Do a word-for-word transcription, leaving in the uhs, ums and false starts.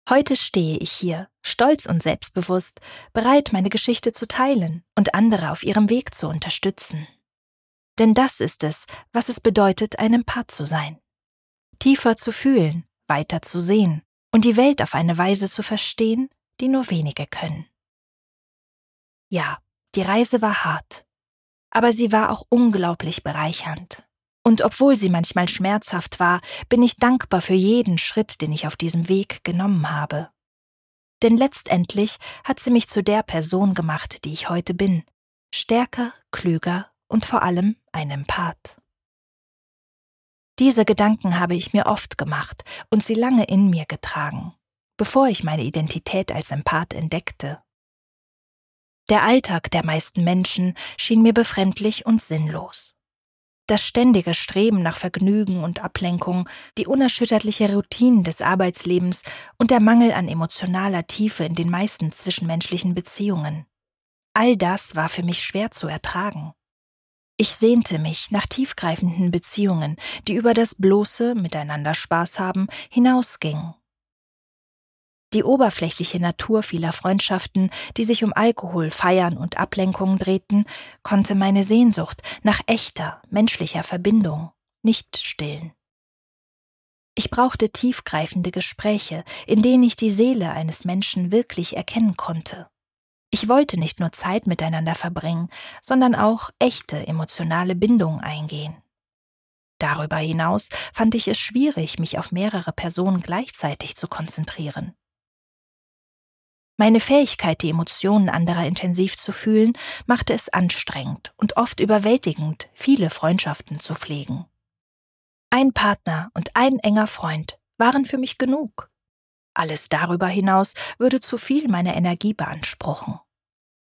Heute stehe ich hier, stolz und selbstbewusst, bereit, meine Geschichte zu teilen und andere auf ihrem Weg zu unterstützen. Denn das ist es, was es bedeutet, ein Empath zu sein. Tiefer zu fühlen, weiter zu sehen und die Welt auf eine Weise zu verstehen, die nur wenige können. Ja, die Reise war hart, aber sie war auch unglaublich bereichernd. Und obwohl sie manchmal schmerzhaft war, bin ich dankbar für jeden Schritt, den ich auf diesem Weg genommen habe. Denn letztendlich hat sie mich zu der Person gemacht, die ich heute bin. Stärker, klüger und vor allem ein Empath. Diese Gedanken habe ich mir oft gemacht und sie lange in mir getragen, bevor ich meine Identität als Empath entdeckte. Der Alltag der meisten Menschen schien mir befremdlich und sinnlos. Das ständige Streben nach Vergnügen und Ablenkung, die unerschütterliche Routine des Arbeitslebens und der Mangel an emotionaler Tiefe in den meisten zwischenmenschlichen Beziehungen. All das war für mich schwer zu ertragen. Ich sehnte mich nach tiefgreifenden Beziehungen, die über das bloße Miteinander Spaß haben hinausgingen. Die oberflächliche Natur vieler Freundschaften, die sich um Alkohol, Feiern und Ablenkungen drehten, konnte meine Sehnsucht nach echter, menschlicher Verbindung nicht stillen. Ich brauchte tiefgreifende Gespräche, in denen ich die Seele eines Menschen wirklich erkennen konnte. Ich wollte nicht nur Zeit miteinander verbringen, sondern auch echte emotionale Bindungen eingehen. Darüber hinaus fand ich es schwierig, mich auf mehrere Personen gleichzeitig zu konzentrieren. Meine Fähigkeit, die Emotionen anderer intensiv zu fühlen, machte es anstrengend und oft überwältigend, viele Freundschaften zu pflegen. Ein Partner und ein enger Freund waren für mich genug. Alles darüber hinaus würde zu viel meiner Energie beanspruchen.